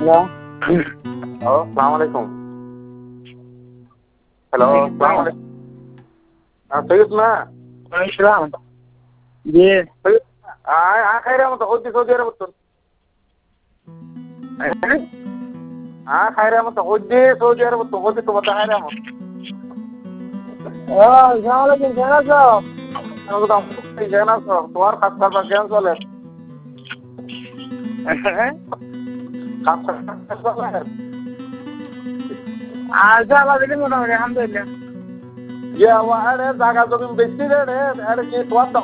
Hello, আসসালামু আলাইকুম। Hello, আসসালামু আলাইকুম। সৈয়দ না? জি। খাইরা মতো সৌদি আরব তো। খাইরা মতো সৌদি আরব তো তোমার খাইরা মতো। আসসালামু আলাইকুম, কেমন আছো? কেন আছো? তোমার খাস খাবার কেন চলে? খাস চলে? আচ্ছা, আলহামদুলিল্লাহ, মোটামুটি আলহামদুলিল্লাহ। জায়গা জমি বেশি রে, কি তোমার